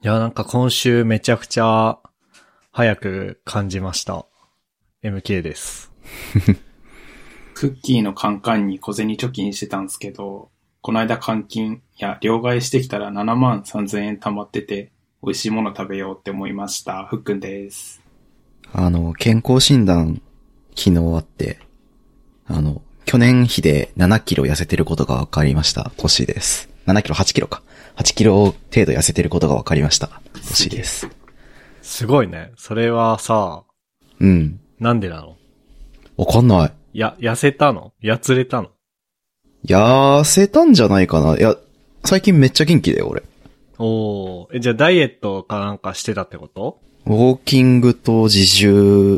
いや、なんか今週めちゃくちゃ早く感じました。MK です。 クッキーのカンカンに小銭貯金してたんですけど、この間換金両替してきたら73,000円貯まってて、美味しいもの食べようって思いました。ふっくんです。 健康診断昨日あって、去年比で7キロ痩せてることが分かりました。トシです。7キロ、8キロか。8キロ程度痩せてることが分かりました。トシです。 すごいね。それはさ、 うん。 なんでなの？ わかんない。 痩せたの？やつれたの？ 痩せたんじゃないかな。いや、最近めっちゃ元気だよ、俺。 おー。じゃあダイエットかなんかしてたってこと？ ウォーキングと自重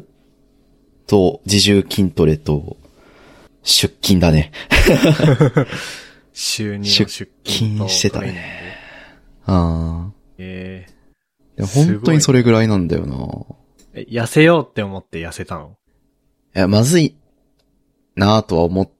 筋トレと、出勤だね。 週2の出勤としてたね。ああ。 でも本当にそれぐらいなんだよな。 痩せようって思って痩せたの？ いや、まずいなぁとは思って、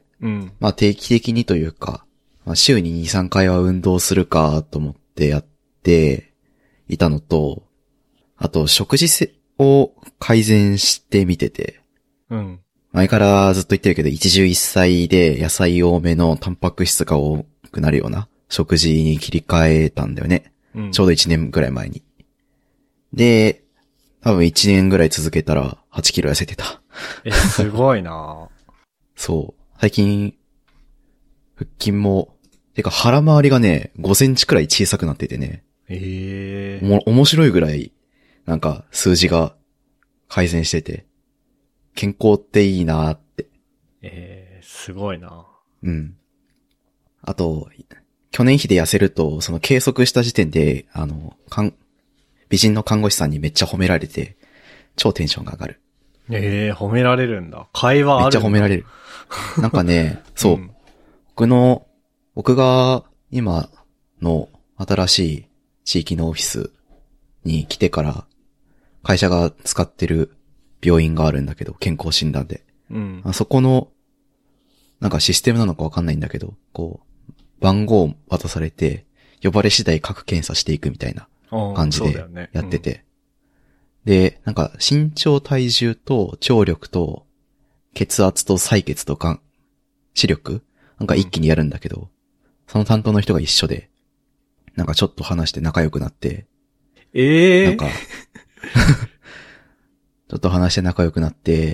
うん。 まあ定期的にというか、まあ、週に2、3回は運動するかと思ってやっていたのと、あと食事を改善してみてて、 うん。 前からずっと言ってるけど、一汁一菜で野菜多めのタンパク質が多くなるような食事に切り替えたんだよね。 うん、 ちょうど1年ぐらい前に。で、多分1年ぐらい続けたら8キロ痩せてた。 すごいなそう。最近、腹筋も、てか腹周りがね、5センチくらい小さくなっててね。面白いぐらい、なんか数字が改善してて、健康っていいなーって。 すごいな。 うん。あと、去年比で痩せると、その計測した時点で、美人の看護師さんにめっちゃ褒められて、超テンションが上がる。 褒められるんだ。会話あるんだ。 めっちゃ褒められる。なんかね、そう。 うん、 僕が今の新しい地域のオフィスに来てから、会社が使ってる病院があるんだけど、健康診断で。 うん。 そこの、なんかシステムなのかわかんないんだけど、こう、番号を渡されて、呼ばれ次第各検査していくみたいな感じでやってて。で、なんか身長体重と聴力と血圧と採血とか視力なんか一気にやるんだけど、その担当の人が一緒で、なんかちょっと話して仲良くなって、なんか、ちょっと話して仲良くなって、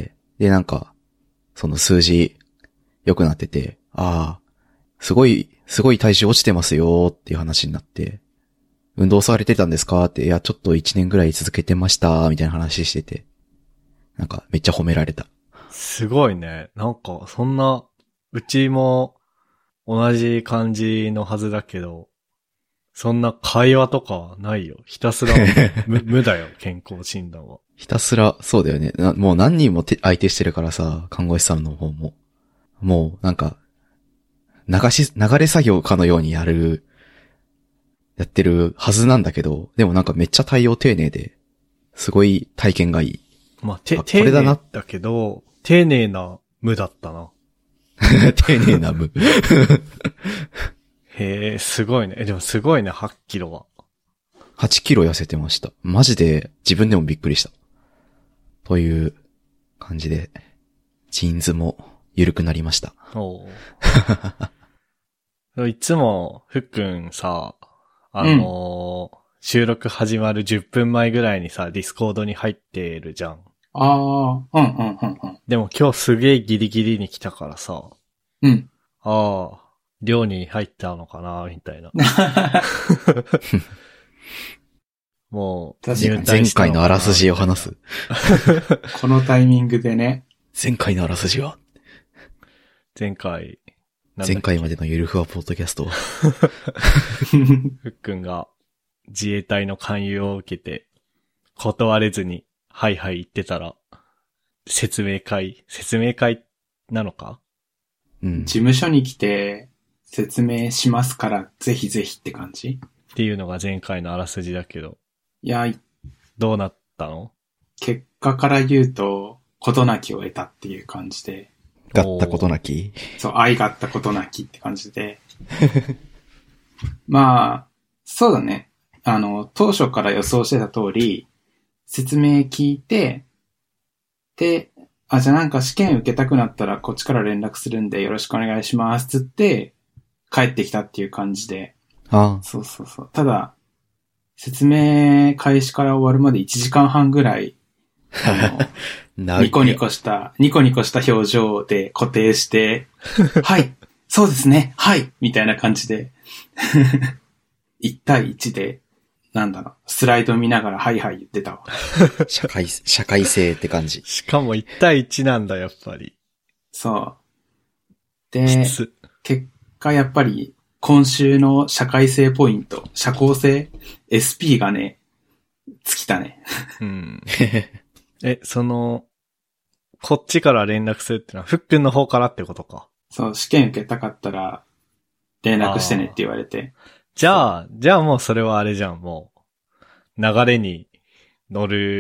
でなんか、その数字良くなってて、すごい体重落ちてますよっていう話になって、運動されてたんですかって、いや、ちょっと1年ぐらい続けてました、みたいな話してて、なんかめっちゃ褒められた。 すごいね。なんか、そんな、うちも同じ感じのはずだけど、そんな会話とかはないよ。ひたすら無だよ、健康診断は。 ひたすら、そうだよね。もう何人も相手してるからさ、看護師さんの方も。もう、なんか、流れ作業かのようにやってるはずなんだけど、でもなんかめっちゃ対応丁寧で、すごい体験がいい。 まあ、丁寧だけど、丁寧な無だったな。 丁寧な無。 へえ、すごいね。でもすごいね、8キロは。 8キロ痩せてました。マジで自分でもびっくりした。という感じで、ジーンズも緩くなりました。 いつも、ふっくんさ、収録始まる10分前ぐらいにさ、ディスコードに入ってるじゃん。でも今日すげえギリギリに来たからさ。 うん。 寮に入ったのかなみたいな。もう、 前回のあらすじを話す。 このタイミングでね。 前回のあらすじは前回までのゆるふわポッドキャストはふっくんが自衛隊の勧誘を受けて、断れずに、はいはい言ってたら、説明会なのか？ うん。 事務所に来て、説明しますから、ぜひぜひって感じ？ っていうのが前回のあらすじだけど。 いや、 どうなったの？ 結果から言うと、事なきを得たっていう感じで。 がったことなき？ そう、愛があったことなきって感じで。まあ、そうだね。 当初から予想してた通り、説明聞いて、で、じゃあなんか試験受けたくなったらこっちから連絡するんでよろしくお願いしますつって帰ってきたっていう感じで。そうそうそう。ただ、説明開始から終わるまで1時間半ぐらい、ニコニコした表情で固定して、はい、そうですね、はい、みたいな感じで、1対1で、スライド見ながらはいはい言ってたわ。 社会性って感じ。 しかも1対1なんだ、やっぱり。 そう。で、結果やっぱり今週の社会性ポイント、社交性、SP がね、尽きたね。 うん。こっちから連絡するってのは、ふっくんの方からってことか。 そう、試験受けたかったら、連絡してねって言われて。 じゃあもうそれはあれじゃん、もう。流れに乗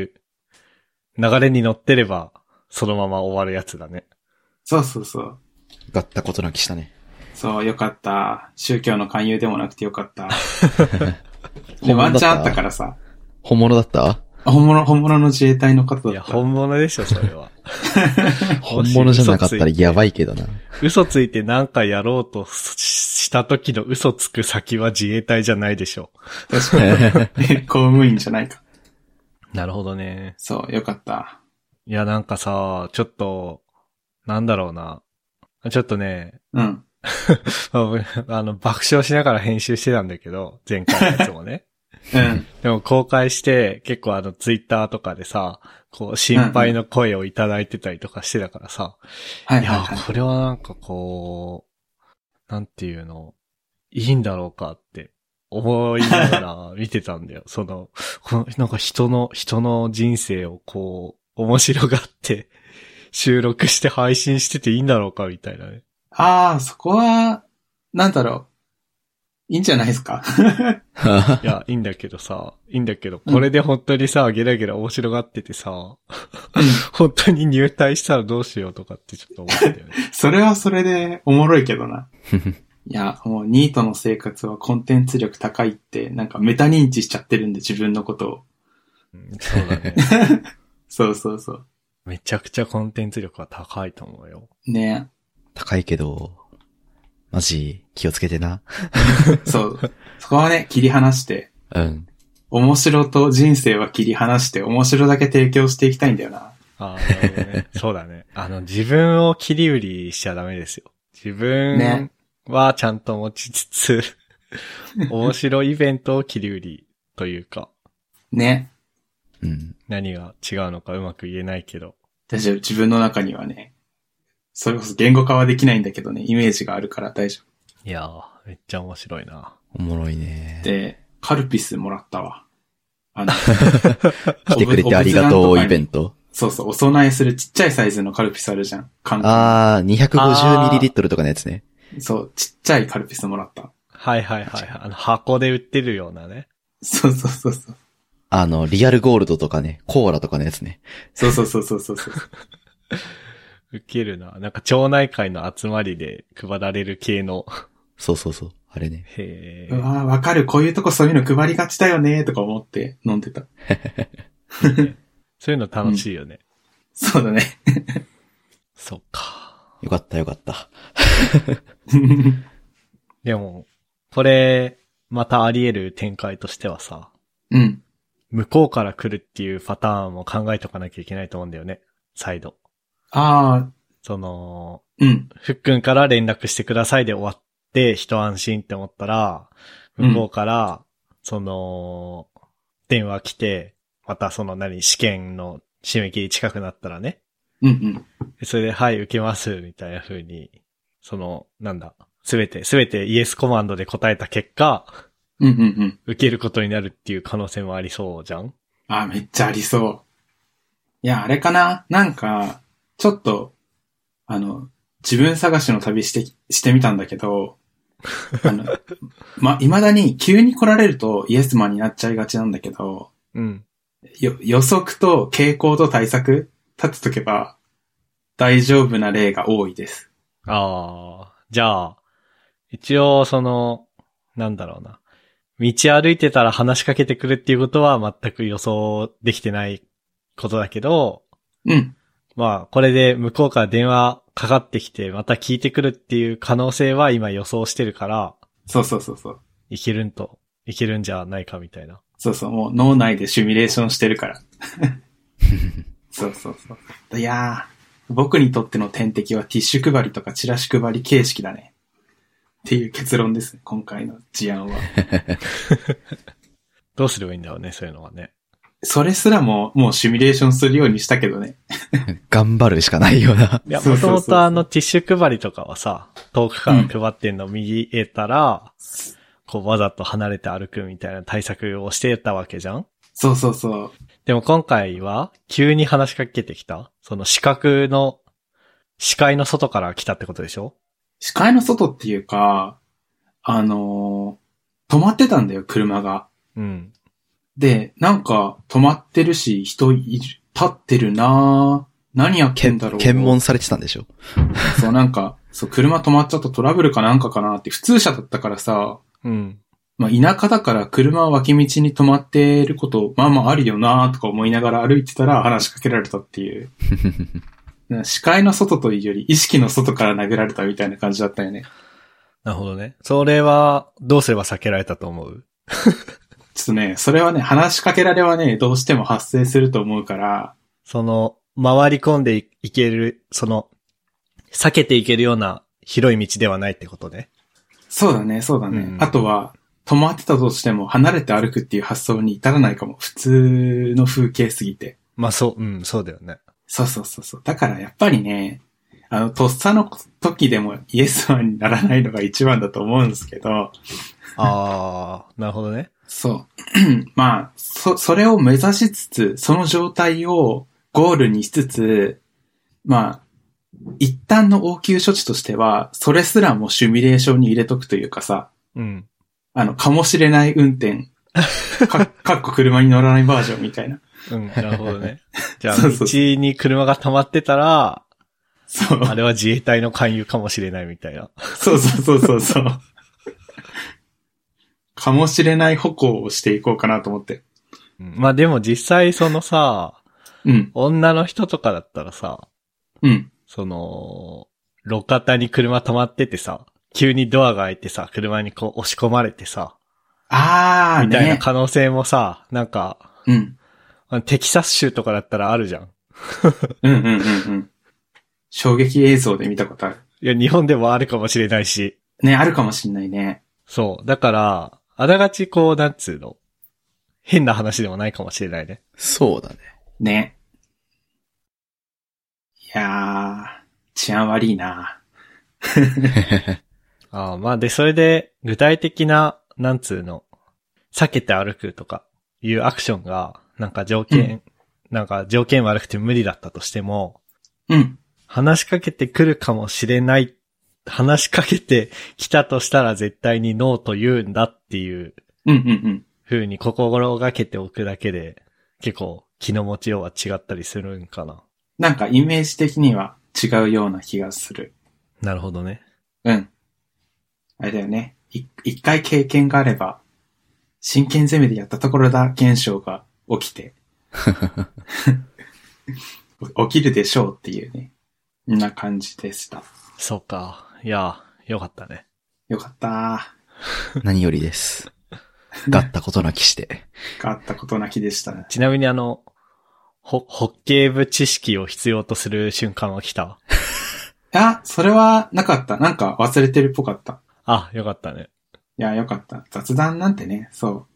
ってれば、そのまま終わるやつだね。 そうそうそう。 よかったことなきしたね。 そう、よかった。宗教の勧誘でもなくてよかった。で、ワンチャンあったからさ。 本物だった？ 本物の自衛隊の方だった。いや、 本物でしょ、それは。 本物じゃなかったらやばいけどな。 嘘ついて何かやろうとした時の嘘つく先は自衛隊じゃないでしょ。 確かに。公務員じゃないか。 なるほどね。 そう、よかった。 いや、なんかさ、ちょっと、なんだろうな。ちょっとね。 うん。 爆笑しながら編集してたんだけど、前回のやつもね。 うん。 でも公開して、結構ツイッターとかでさ、こう、心配の声をいただいてたりとかしてたからさ。 はい、 いや、これはなんかこう、なんていうの、いいんだろうかって思いながら見てたんだよ。なんか人の人生をこう、面白がって収録して配信してていいんだろうかみたいなね。 そこは、いいんじゃないですか。 いや、いいんだけど、これで本当にさ、ゲラゲラ面白がっててさ、本当に入隊したらどうしようとかってちょっと思ったよね。 それはそれでおもろいけどな。いや、もうニートの生活はコンテンツ力高いって、なんかメタ認知しちゃってるんで、自分のことを。 そうだね。 そうそうそう。 めちゃくちゃコンテンツ力は高いと思うよ。 ね。 高いけど、マジ、気をつけてな。 そう。そこはね、切り離して。 うん。 面白と人生は切り離して、面白だけ提供していきたいんだよな。 なるほどね。そうだね。自分を切り売りしちゃダメですよ。自分はちゃんと持ちつつ、面白いイベントを切り売りというか。 ね。 うん。 何が違うのかうまく言えないけど。 大丈夫。自分の中にはね、それこそ言語化はできないんだけどね、イメージがあるから大丈夫。 いやー、めっちゃ面白いな。 おもろいね。 で、カルピスもらったわ。 来てくれてありがとうイベント。 そうそう、お供えするちっちゃいサイズのカルピスあるじゃん。 250ml とかのやつね。 そう、ちっちゃいカルピスもらった。 はいはいはい。箱で売ってるようなね。 そうそうそうそう。 リアルゴールドとかね、コーラとかのやつね。 そうそうそうそうそう。 ウケるな。なんか町内会の集まりで配られる系の。 そうそうそう。あれね。 へうわー、わかる。こういうとこそういうの配りがちだよねとか思って飲んでた。 そういうの楽しいよね。 そうだね。 そっか。 よかったよかった。 でも、これ、またあり得る展開としてはさ。 うん。 向こうから来るっていうパターンも考えとかなきゃいけないと思うんだよね。再度。 うん。 ふっくんから連絡してくださいで終わって一安心って思ったら、向こうから、電話来て、また試験の締め切り近くなったらね。 うんうん。 それで、はい、受けます、みたいな風に、すべてイエスコマンドで答えた結果、 うんうんうん。 受けることになるっていう可能性もありそうじゃん？ めっちゃありそう。いや、あれかな？なんか、ちょっと、自分探しの旅してみたんだけど、未だに急に来られるとイエスマンになっちゃいがちなんだけど、 うん。 予測と傾向と対策立てとけば大丈夫な例が多いです。 じゃあ、一応なんだろうな。 道歩いてたら話しかけてくるっていうことは全く予想できてないことだけど、 うん。 まあ、これで向こうから電話かかってきて、また聞いてくるっていう可能性は今予想してるから、 そうそうそうそう。 いけるんじゃないかみたいな。 そうそう、もう脳内でシミュレーションしてるから。そうそうそう。いやー、僕にとっての天敵はティッシュ配りとかチラシ配り形式だね。っていう結論ですね、今回の事案は。 どうすればいいんだろうね、そういうのはね。 それすらもうシミュレーションするようにしたけどね。 頑張るしかないよな。 いや、もともとティッシュ配りとかはさ、遠くから配ってんの見えたら、こうわざと離れて歩くみたいな対策をしてたわけじゃん？ そうそうそう。 でも今回は、急に話しかけてきた？その視界の外から来たってことでしょ？ 視界の外っていうか、止まってたんだよ、車が。 うん。 で、なんか、止まってるし、立ってるなぁ。何やってんだろう。 検問されてたんでしょ？ そう、なんか、そう、車止まっちゃったトラブルかなんかかなって、普通車だったからさ、 うん。 まあ、田舎だから車は脇道に止まってること、まあまああるよなぁとか思いながら歩いてたら話しかけられたっていう。視界の外というより意識の外から殴られたみたいな感じだったよね。 なるほどね。それは、どうすれば避けられたと思う？ ちょっとね、それはね、話しかけられはね、どうしても発生すると思うから、 回り込んでいける、避けていけるような広い道ではないってことね。 そうだね、そうだね。あとは、止まってたとしても離れて歩くっていう発想に至らないかも。普通の風景すぎて。 まあそう、そうだよね。 そうそうそうそう。だからやっぱりね、とっさの時でもイエスマンにならないのが一番だと思うんですけど。 ああ、なるほどね。 そう。まあ、それを目指しつつ、その状態をゴールにしつつ、まあ、一旦の応急処置としては、それすらもシミュレーションに入れとくというかさ、 うん。 かもしれない運転、かっこ車に乗らないバージョンみたいな。 うん、なるほどね。じゃあ、道に車が溜まってたら、 そう。 あれは自衛隊の勧誘かもしれないみたいな。 そうそうそうそうそう。かもしれない歩行をしていこうかなと思って。 うん、まあでも実際うん。 女の人とかだったらさ、 うん。 路肩に車止まっててさ、急にドアが開いてさ、車にこう押し込まれてさ、みたいな可能性もさ、なんか、 うん。 テキサス州とかだったらあるじゃん。 うんうんうんうん。衝撃映像で見たことある。 いや、日本でもあるかもしれないし。 ね、あるかもしんないね。 そう。だから、あながちこう、なんつうの。変な話でもないかもしれないね。 そうだね。 ね。いやー、治安悪いな。 ああ、まあで、それで、具体的な、なんつうの、避けて歩くとか、いうアクションが、なんか条件悪くて無理だったとしても、 うん。 話しかけてくるかもしれない、話しかけてきたとしたら絶対にノーと言うんだっていう、 うんうんうん。 風に心がけておくだけで、結構気の持ちようは違ったりするんかな。 なんかイメージ的には違うような気がする。 なるほどね。 うん。あれだよね。一回経験があれば、真剣攻めでやったところだ現象が起きて、起きるでしょうっていうね。んな感じでした。 そうか。いや、よかったね。 よかった何よりです。がったことなきして。 がったことなきでしたね。 ちなみにホッケー部知識を必要とする瞬間は来た？ あ、それはなかった。なんか忘れてるっぽかった。 あ、よかったね。 いや、よかった。雑談なんてね、そう。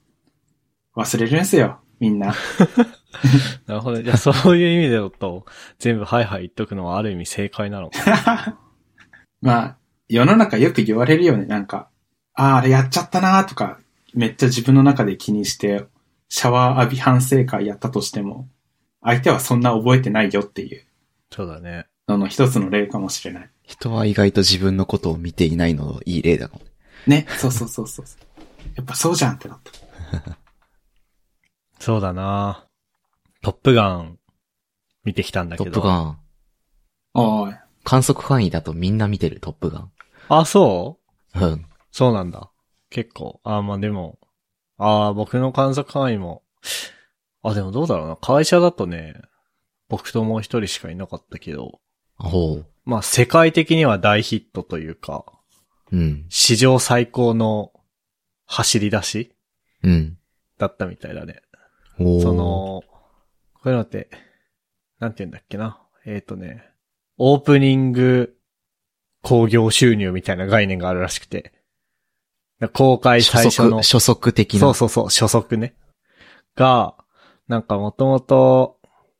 忘れるんすよ、みんな。 なるほど。じゃあそういう意味でだと、全部はいはい言っとくのはある意味正解なのかな。 まあ、世の中よく言われるよね、なんか。あれやっちゃったなとか、めっちゃ自分の中で気にして、シャワー浴び反省会やったとしても、相手はそんな覚えてないよっていう。 そうだね。 の一つの例かもしれない。 人は意外と自分のことを見ていないののいい例だもんね。そうそうそうそう。やっぱそうじゃんってなった。 そうだな。トップガン見てきたんだけど。 トップガン。 おーい。 観測範囲だとみんな見てる、トップガン。 あ、そう？ うん。 そうなんだ。結構。あ、まあでも、 僕の観測範囲も。でもどうだろうな。会社だとね、僕ともう一人しかいなかったけど。 ほう。 まあ世界的には大ヒットというか、 うん。 史上最高の走り出しうん。 だったみたいだね。 おー。 こういうのって、なんて言うんだっけな。オープニング興行収入みたいな概念があるらしくて。公開最初の。 初速的な。 そう、初速ね。が、なんかもともと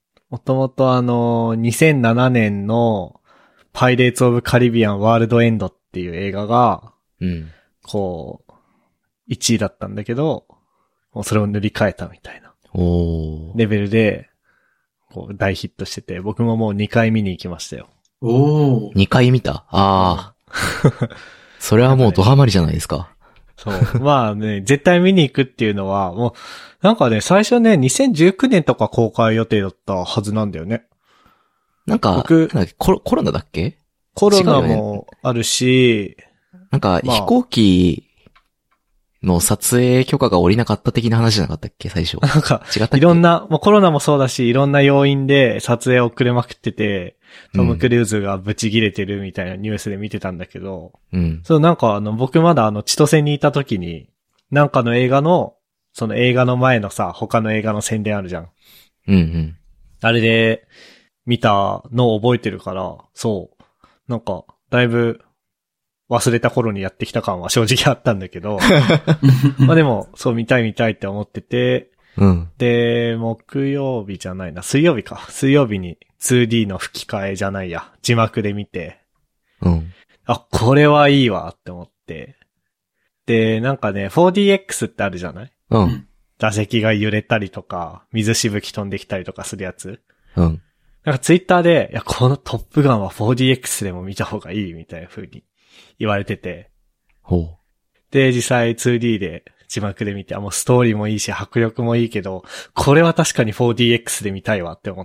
2007年のパイレーツ・オブ・カリビアン・ワールド・エンドっていう映画が、 うん。 こう、1位だったんだけど、もうそれを塗り替えたみたいな。 おー。 レベルで、こう大ヒットしてて、僕ももう2回見に行きましたよ。 おー。 2回見た？それはもうドハマりじゃないですか。 そう。まあね、絶対見に行くっていうのは、もう、なんかね、最初ね、2019年とか公開予定だったはずなんだよね。 なんか、コロナだっけ？ コロナもあるし、 なんか、飛行機の撮影許可が下りなかった的な話じゃなかったっけ、最初。 なんか、 違ったっけ？ いろんな、もうコロナもそうだし、いろんな要因で撮影遅れまくってて、トム・クルーズがブチ切れてるみたいなニュースで見てたんだけど、 うん。 そう、なんか僕まだ千歳にいた時に、なんかの映画の、その映画の前のさ、他の映画の宣伝あるじゃん。 うんうん。 あれで見たのを覚えてるから、そう。なんか、だいぶ忘れた頃にやってきた感は正直あったんだけど、まあでも、そう見たいって思ってて、 うん。 で、水曜日に 2D の吹き替えじゃないや、字幕で見て、 うん。 これはいいわって思って。で、なんかね、4DX ってあるじゃない？ うん。 座席が揺れたりとか、水しぶき飛んできたりとかするやつ。 うん。 なんかツイッターで、このトップガンは 4DX でも見た方がいいみたいな風に言われてて。 ほう。 で、実際 2D で字幕で見て、もうストーリーもいいし、迫力もいいけど、これは確かに 4DX で見たいわって思って、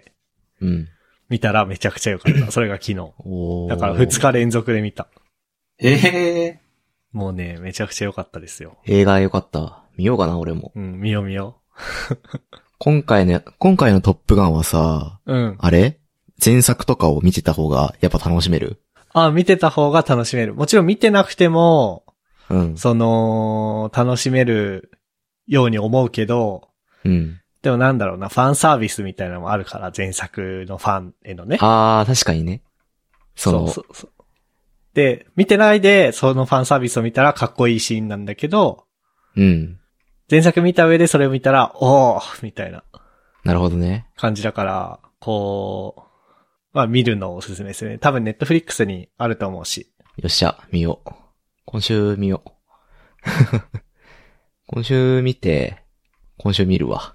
うん。 見たらめちゃくちゃ良かった。それが昨日。だから2日連続で見た。もうね、めちゃくちゃ良かったですよ。 映画良かった。見ようかな、俺も。 うん、見よう。 今回のトップガンはさ、 うん。 あれ？前作とかを見てた方がやっぱ楽しめる？ 見てた方が楽しめる。もちろん見てなくても、 うん。 楽しめるように思うけど、 うん。 でもなんだろうな、ファンサービスみたいなのもあるから、前作のファンへのね。 確かにね。 そう。で、見てないで、そのファンサービスを見たらかっこいいシーンなんだけど、 うん。 前作見た上でそれを見たら、おーみたいな。 なるほどね。 感じだから、見るのをおすすめですね。多分ネットフリックスにあると思うし。 よっしゃ、見よう。今週見よう。今週見て、今週見るわ。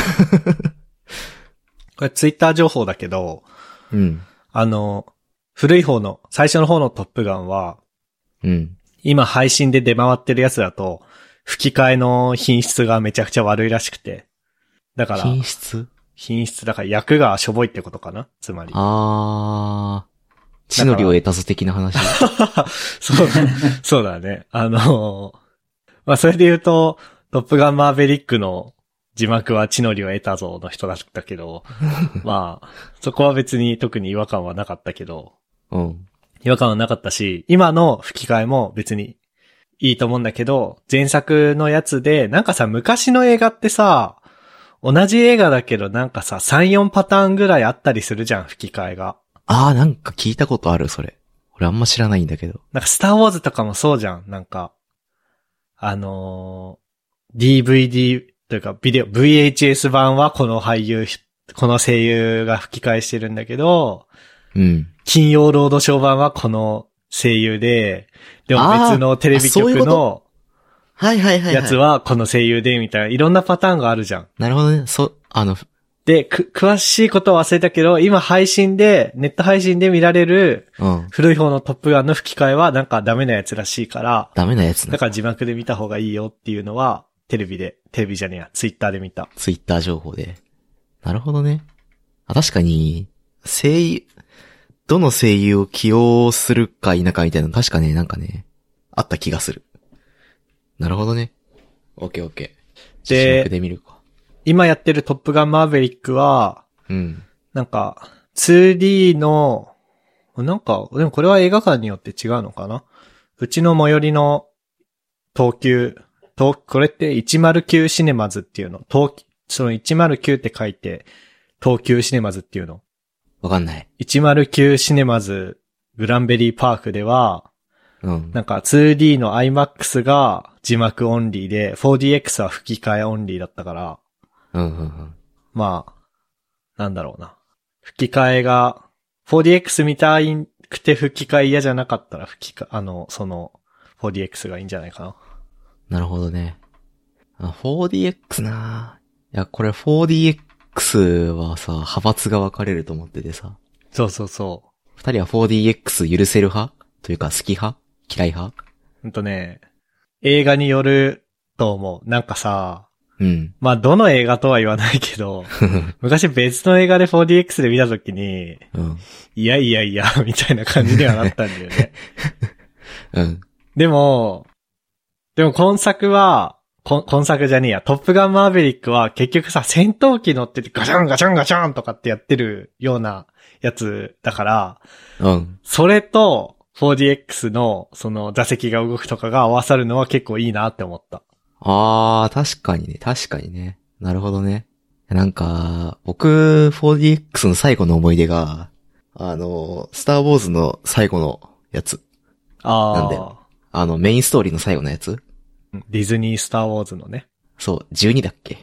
これツイッター情報だけど、 うん。 古い方の、最初の方のトップガンは、 うん。 今配信で出回ってるやつだと、吹き替えの品質がめちゃくちゃ悪いらしくて。だから、 品質だから役がしょぼいってことかな？つまり。 地の利を得たぞ的な話。 そうだね。それで言うと、トップガンマーヴェリックの字幕は地の利を得たぞの人だったけど、そこは別に特に違和感はなかったけど、 うん。 違和感はなかったし、今の吹き替えも別にいいと思うんだけど、前作のやつで、なんかさ、昔の映画ってさ、同じ映画だけどなんかさ、3、4パターンぐらいあったりするじゃん、吹き替えが。 なんか聞いたことある、それ。俺あんま知らないんだけど。 なんかスターウォーズとかもそうじゃん、なんか。DVD というかビデオ、VHS 版はこの声優が吹き替えしてるんだけど、 うん。 金曜ロードショー版はこの声優で、でも別のテレビ局のやつはこの声優でみたいな、いろんなパターンがあるじゃん。 なるほどね。 で、詳しいことは忘れたけど、今ネット配信で見られる、古い方のトップガンの吹き替えはなんかダメなやつらしいから、 ダメなやつだから字幕で見た方がいいよっていうのは、テレビじゃねえや、ツイッターで見た。 ツイッター情報で。なるほどね。確かに、どの声優を起用するか否かみたいなの確かね、なんかね、あった気がする。なるほどね。 オッケーオッケー。 で、 字幕で見るか。 今やってるトップガンマーヴェリックは、 うん。 なんか、2D の、なんか、でもこれは映画館によって違うのかな？うちの最寄りの東急、これって109シネマズっていうの。その109って書いて、東急シネマズっていうの。 わかんない。 109シネマズグランベリーパークでは、 うん。 なんか 2D の IMAX が字幕オンリーで、4DX は吹き替えオンリーだったから、 うんうんうん。 まあ、なんだろうな。吹き替えが、4DX 見たいくて吹き替え嫌じゃなかったらその 4DX がいいんじゃないかな。 なるほどね。4DX なぁ。いや、これ 4DX はさ、派閥が分かれると思っててさ。 そうそうそう。 二人は 4DX 許せる派というか好き派嫌い派映画によると思う。なんかさ、 うん。 まあ、どの映画とは言わないけど、昔別の映画で 4DX で見たときに、 うん。 いや、みたいな感じにはなったんだよね。 うん。 でも今作じゃねえや、トップガンマーヴェリックは結局さ、戦闘機乗っててガチャンガチャンガチャンとかってやってるようなやつだから、 うん。 それと 4DX のその座席が動くとかが合わさるのは結構いいなって思った。 確かにね。なるほどね。なんか、僕、4DX の最後の思い出が、スターウォーズの最後のやつ。なんだよ。メインストーリーの最後のやつ？ ディズニースターウォーズのね。 そう、12だっけ？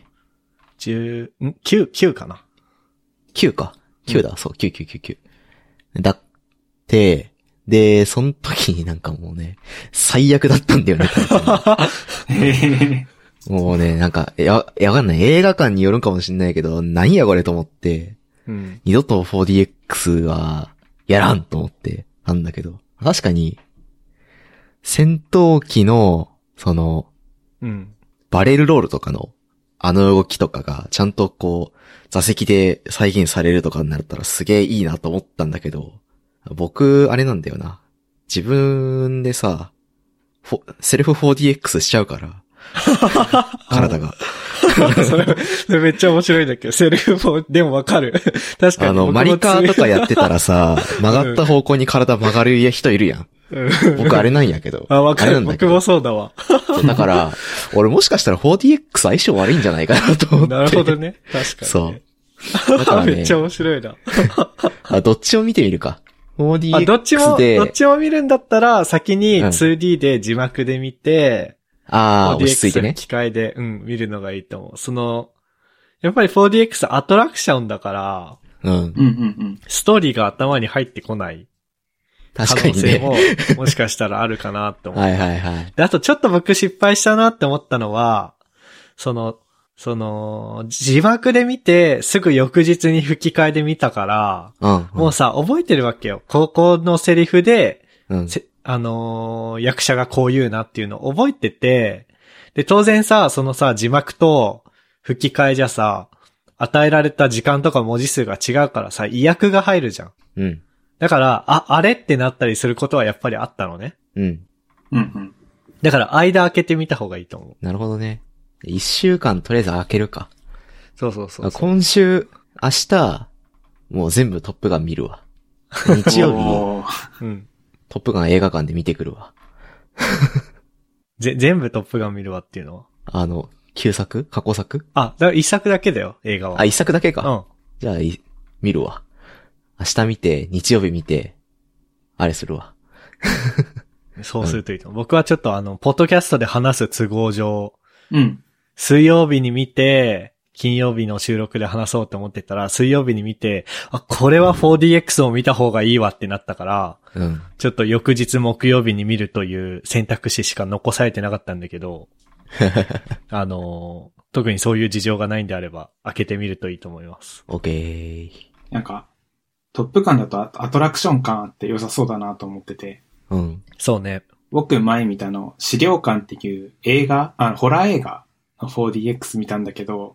9かな？ 9 か。9だ、そう、9。だって、で、その時になんかもうね、最悪だったんだよね。もうね、なんか、わかんない。映画館によるかもしんないけど、何やこれと思って、 うん、 二度と 4DX は、やらんと思って、なんだけど。確かに、戦闘機の、 うん、 バレルロールとかの、動きとかが、ちゃんとこう、座席で再現されるとかになったらすげえいいなと思ったんだけど、僕、あれなんだよな。自分でさ、セルフ 4DX しちゃうから。体が。 それめっちゃ面白いんだけど、セルフ4、でもわかる。確かに。 マリカーとかやってたらさ、曲がった方向に体曲がる人いるやん。僕あれなんやけど。 わかる。僕もそうだわ。 だから、俺もしかしたら 4DX 相性悪いんじゃないかなと思って。 なるほどね。確かに、ね。 そう。だからね、 めっちゃ面白いな。 どっちを見てみるか。4DX で。 どっちも見るんだったら、先に 2D で字幕で見て、 落ち着いてね。 機械で、見るのがいいと思う。やっぱり 4DX アトラクションだから、ストーリーが頭に入ってこない。 確かにね。 可能性も、もしかしたらあるかなって思う。 はいはいはい。 で、あとちょっと僕失敗したなって思ったのは、字幕で見て、すぐ翌日に吹き替えで見たから、もうさ、覚えてるわけよ。高校のセリフで、役者がこう言うなっていうのを覚えてて、で、当然さ、字幕と吹き替えじゃさ、与えられた時間とか文字数が違うからさ、意訳が入るじゃん。 うん。 だから、あれってなったりすることはやっぱりあったのね。 うん。 だから、間開けてみた方がいいと思う。 なるほどね。1週間とりあえず開けるか。 そう。 今週、明日、もう全部トップガン見るわ。日曜日も、トップガン映画館で見てくるわ。 全部トップガン見るわっていうのは旧作過去作だから1作だけだよ、映画は。 1作だけか。じゃあ、見るわ。明日見て、日曜日見て、あれするわ。 そうするといいと思う。僕はちょっとポッドキャストで話す都合上、水曜日に見て、金曜日の収録で話そうと思ってたら、水曜日に見て、これは 4DX を見た方がいいわってなったから、ちょっと翌日木曜日に見るという選択肢しか残されてなかったんだけど、特にそういう事情がないんであれば、開けてみるといいと思います。 OK。 なんか、トップガンだとアトラクション感あって良さそうだなと思ってて。 そうね。 僕前見た資料館っていうホラー映画の 4DX 見たんだけど、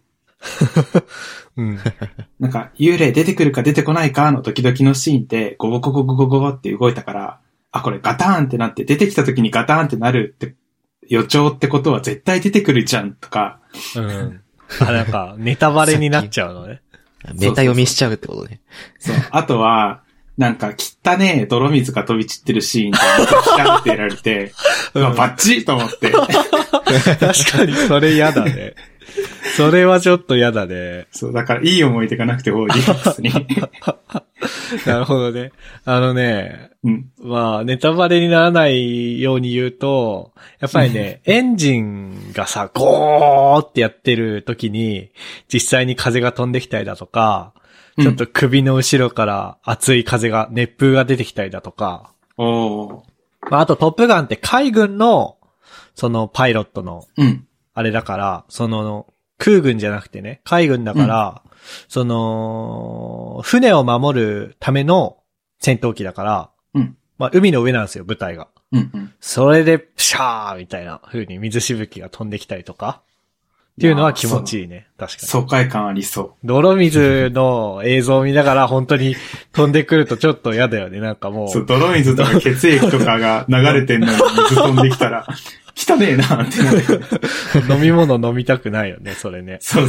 なんか、幽霊出てくるか出てこないかの時々のシーンで、ゴゴゴゴゴゴゴって動いたから、これガターンってなって、出てきた時にガターンってなるって予兆ってことは絶対出てくるじゃんとか。 うん。なんか、ネタバレになっちゃうのね。 メタ読みしちゃうってことね。 そう。あとは、なんか、汚ねえ泥水が飛び散ってるシーンとか、ピカってやられて、バッチリと思って。 確かに、それ嫌だね。それはちょっと嫌だね。 そう、だからいい思い出がなくてもいいですね。 なるほどね。 うん。 まあ、ネタバレにならないように言うと、やっぱりね、エンジンがさ、ゴーってやってる時に、実際に風が飛んできたりだとか、ちょっと首の後ろから熱い風が、熱風が出てきたりだとか。まあ、あとトップガンって海軍の、そのパイロットの、あれだから、その、空軍じゃなくてね、海軍だから、その、船を守るための戦闘機だから、まあ、海の上なんですよ、舞台が。それで、プシャーみたいな風に水しぶきが飛んできたりとか、っていうのは気持ちいいね。確かに。 爽快感ありそう。 泥水の映像を見ながら本当に飛んでくるとちょっと嫌だよね。なんかもう。 そう、泥水とか血液とかが流れてんのに水飛んできたら、汚ねえなってなる。 飲み物飲みたくないよね、それね。 そう。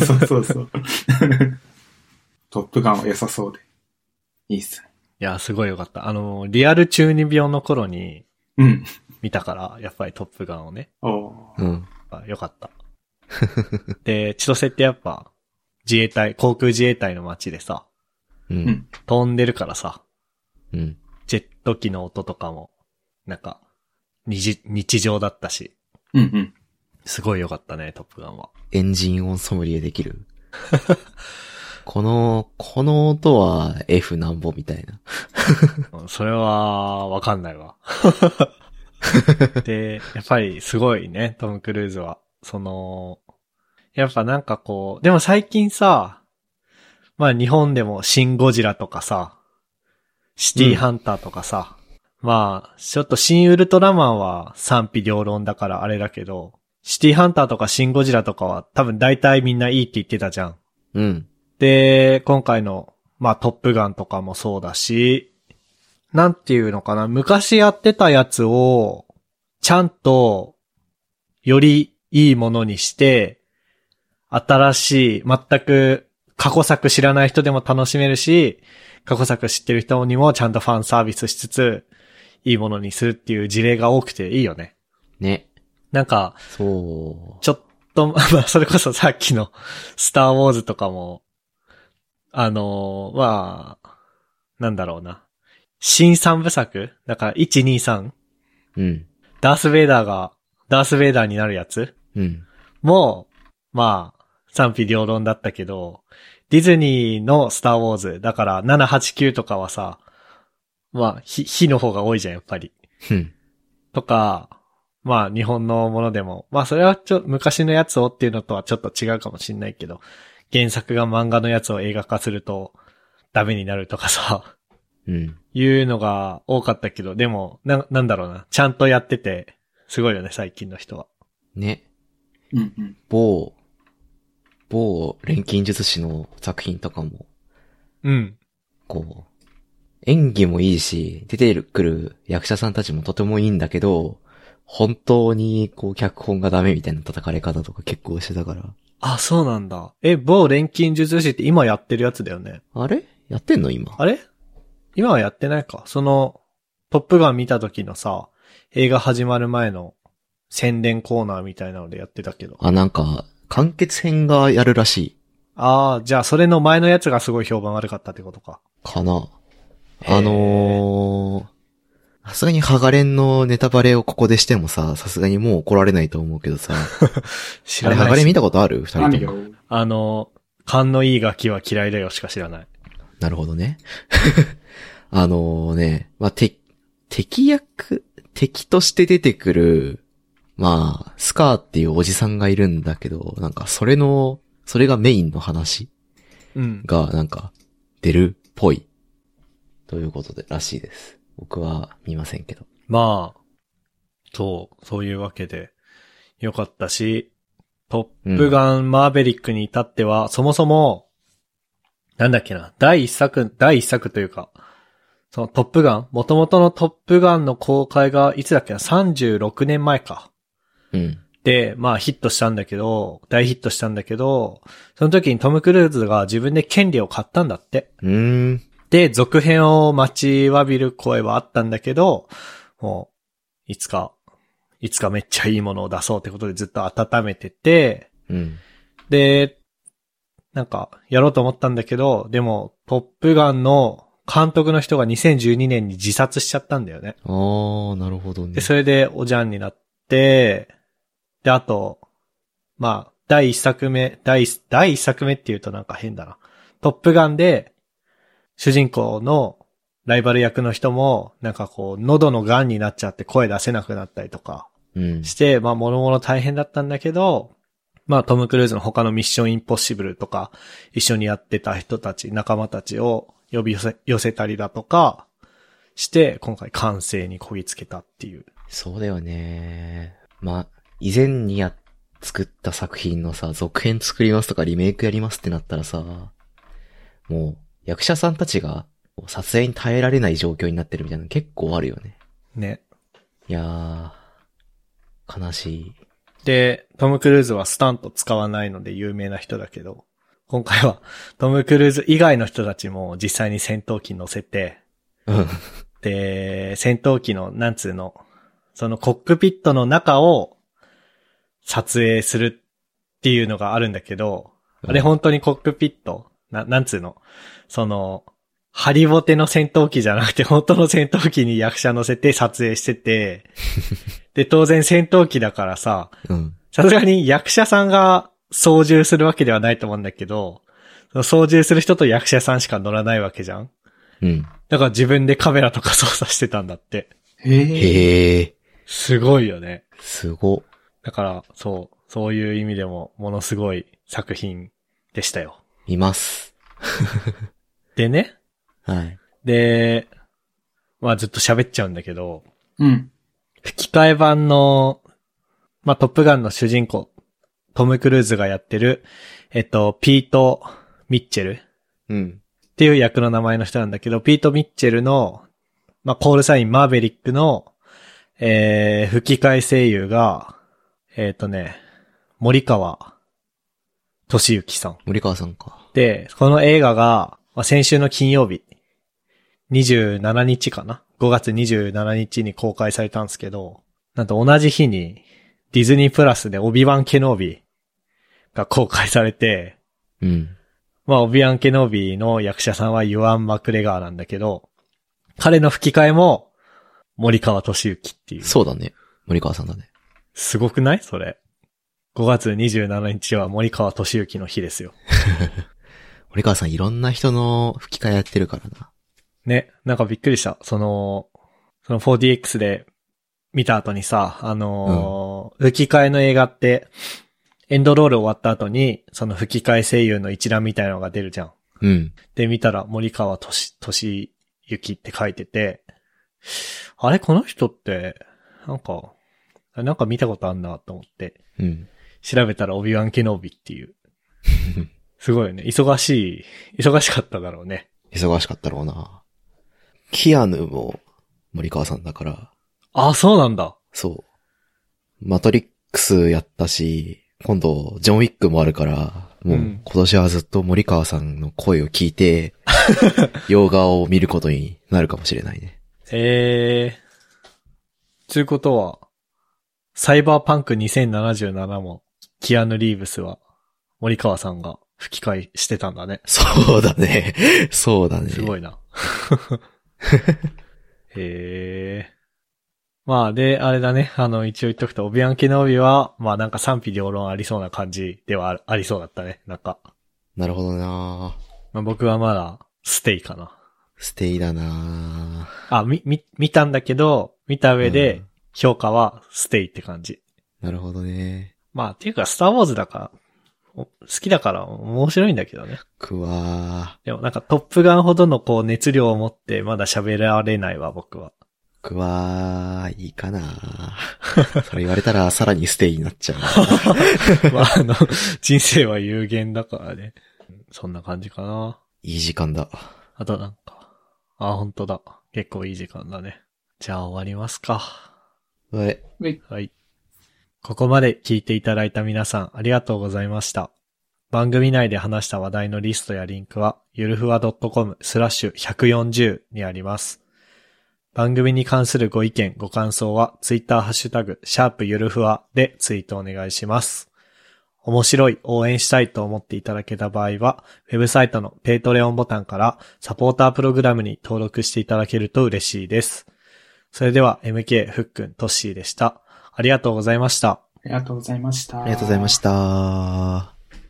トップガンは良さそうで。いいっすね。 いや、すごいよかった。リアル中二病の頃に、見たから、やっぱりトップガンをね。よかった。で、千歳ってやっぱ、航空自衛隊の街でさ、飛んでるからさ、ジェット機の音とかも、なんか、日常だったし、すごい良かったね、トップガンは。 エンジン音ソムリエできるこの音は F なんぼみたいな。 それは、わかんないわ。で、やっぱりすごいね、トム・クルーズは。やっぱなんかこう、でも最近さ、まあ日本でもシン・ゴジラとかさ、シティハンターとかさ、まあ、ちょっとシン・ウルトラマンは賛否両論だからあれだけど、シティハンターとかシン・ゴジラとかは多分大体みんないいって言ってたじゃん。で、今回の、まあトップガンとかもそうだし、なんていうのかな、昔やってたやつを、ちゃんと、よりいいものにして、新しい、全く過去作知らない人でも楽しめるし、過去作知ってる人にもちゃんとファンサービスしつつ、いいものにするっていう事例が多くていいよね。 ね。 なんか、 そう。 ちょっと、まあ、それこそさっきのスターウォーズとかも、まあ、なんだろうな。新三部作だから、1、2、3? ダース・ベイダーが、ダース・ベイダーになるやつもう、まあ、賛否両論だったけど、ディズニーのスター・ウォーズ、だから7、8、9とかはさ、まあ、火の方が多いじゃん、やっぱり。とか、まあ、日本のものでも、まあ、それは昔のやつをっていうのとはちょっと違うかもしんないけど、原作が漫画のやつを映画化するとダメになるとかさ、いうのが多かったけど、でも、なんだろうな、ちゃんとやってて、すごいよね、最近の人は。 ね。某錬金術師の作品とかも、こう、演技もいいし、出てくる役者さんたちもとてもいいんだけど、本当にこう脚本がダメみたいな叩かれ方とか結構してたから。 あ、そうなんだ。某錬金術師って今やってるやつだよね。 あれやってんの今。 あれ今はやってないか。トップガン見た時のさ、映画始まる前の宣伝コーナーみたいなのでやってたけど。 なんか、完結編がやるらしい。 じゃあそれの前のやつがすごい評判悪かったってことか。 かな。さすがにハガレンのネタバレをここでしてもさ、さすがにもう怒られないと思うけどさ。 知らない。 ハガレン見たことある？二人とも。勘のいいガキは嫌いだよしか知らない。 なるほどね。まあ、敵として出てくる、まあ、スカーっていうおじさんがいるんだけど、なんかそれがメインの話がなんか出るっぽい。ということで、らしいです。僕は見ませんけど。 まあ、そういうわけで、よかったし、トップガンマーベリックに至っては、そもそも、なんだっけな、第一作というか、そのトップガン、元々のトップガンの公開がいつだっけな、36年前か。 うん。 で、まあヒットしたんだけど、大ヒットしたんだけど、その時にトム・クルーズが自分で権利を買ったんだって。で、続編を待ちわびる声はあったんだけど、もう、いつかめっちゃいいものを出そうってことでずっと温めてて、 うん。 で、なんか、やろうと思ったんだけど、でも、トップガンの監督の人が2012年に自殺しちゃったんだよね。 あー、なるほどね。 で、それでおじゃんになって、で、あと、まあ、第一作目って言うとなんか変だな。トップガンで、主人公のライバル役の人も、なんかこう、喉の癌になっちゃって声出せなくなったりとかして、まあ、もろもろ大変だったんだけど、まあ、トム・クルーズの他のミッションインポッシブルとか、一緒にやってた人たち、仲間たちを呼び寄せたりだとか、して、今回完成にこぎつけたっていう。 そうだよね。まあ、以前に作った作品のさ、続編作りますとかリメイクやりますってなったらさ、もう、役者さんたちが撮影に耐えられない状況になってるみたいなの結構あるよね。 ね。 いやー、悲しい。 で、トム・クルーズはスタント使わないので有名な人だけど、今回はトム・クルーズ以外の人たちも実際に戦闘機乗せて、で、戦闘機の、なんつうの、そのコックピットの中を撮影するっていうのがあるんだけど、あれ本当にコックピットなんつうの、その、ハリボテの戦闘機じゃなくて本当の戦闘機に役者乗せて撮影してて、で、当然戦闘機だからさ、さすがに役者さんが操縦するわけではないと思うんだけど、その操縦する人と役者さんしか乗らないわけじゃん。だから自分でカメラとか操作してたんだって。 へえ。 すごいよね。 すご。 だから、そういう意味でもものすごい作品でしたよ。 見ます。 でね。 はい。 で、まあずっと喋っちゃうんだけど、吹き替え版の、まあトップガンの主人公、トム・クルーズがやってる、ピート・ミッチェル。っていう役の名前の人なんだけど、ピート・ミッチェルの、まあコールサインマーベリックの、吹き替え声優が、森川俊之さん。 森川さんか。 で、この映画が、まあ、先週の金曜日、27日かな ?5 月27日に公開されたんですけど、なんと同じ日にディズニープラスでオビワン・ケノービが公開されて、まあオビワン・ケノービの役者さんはユアン・マクレガーなんだけど、彼の吹き替えも森川俊之っていう。 そうだね。森川さんだね。 すごくないそれ。5月27日は森川俊之の日ですよ。 森川さんいろんな人の吹き替えやってるからな。 ね、なんかびっくりした。その 4DX で見た後にさ、吹き替えの映画って、エンドロール終わった後に、その吹き替え声優の一覧みたいなのが出るじゃん。で、見たら森川俊之って書いてて、あれこの人って、なんか見たことあんなと思って、調べたらオビワン・ケノービっていう。すごいよね。忙しかっただろうね。 忙しかったろうな。キアヌも森川さんだから。 あ、そうなんだ。 そう。マトリックスやったし、今度、ジョン・ウィックもあるから、もう、今年はずっと森川さんの声を聞いて、洋画を見ることになるかもしれないね。 ということは、サイバーパンク2077も、キアヌ・リーブスは、森川さんが吹き替えしてたんだね。 そうだね。そうだね。 すごいな。まあ、で、あれだね。一応言っとくと、オビワン・ケノービは、まあなんか賛否両論ありそうな感じではありそうだったね。なんか。 なるほどな。 まあ僕はまだ、ステイかな。 ステイだな。 見たんだけど、見た上で、評価はステイって感じ。 なるほどね。 まあ、っていうか、スターウォーズだから、好きだから面白いんだけどね。でもなんかトップガンほどのこう熱量を持ってまだ喋られないわ、僕は。 いいかな。それ言われたらさらにステイになっちゃう。 まあ人生は有限だからね。そんな感じかな。 いい時間だ。 あとなんか、本当だ。結構いい時間だね。じゃあ終わりますか。 はい。 はい。 ここまで聞いていただいた皆さんありがとうございました。番組内で話した話題のリストやリンクは、ゆるふわ .com/140 にあります。番組に関するご意見、ご感想は、ツイッターハッシュタグ、#ゆるふわでツイートお願いします。面白い、応援したいと思っていただけた場合は、ウェブサイトのペイトレオンボタンからサポータープログラムに登録していただけると嬉しいです。それでは MK、ふっくん、トッシーでした。ありがとうございました。 ありがとうございました。 ありがとうございました。